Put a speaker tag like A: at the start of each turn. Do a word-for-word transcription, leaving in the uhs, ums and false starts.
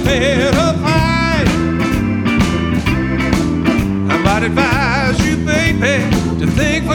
A: head up high. I might advise you, baby, to think for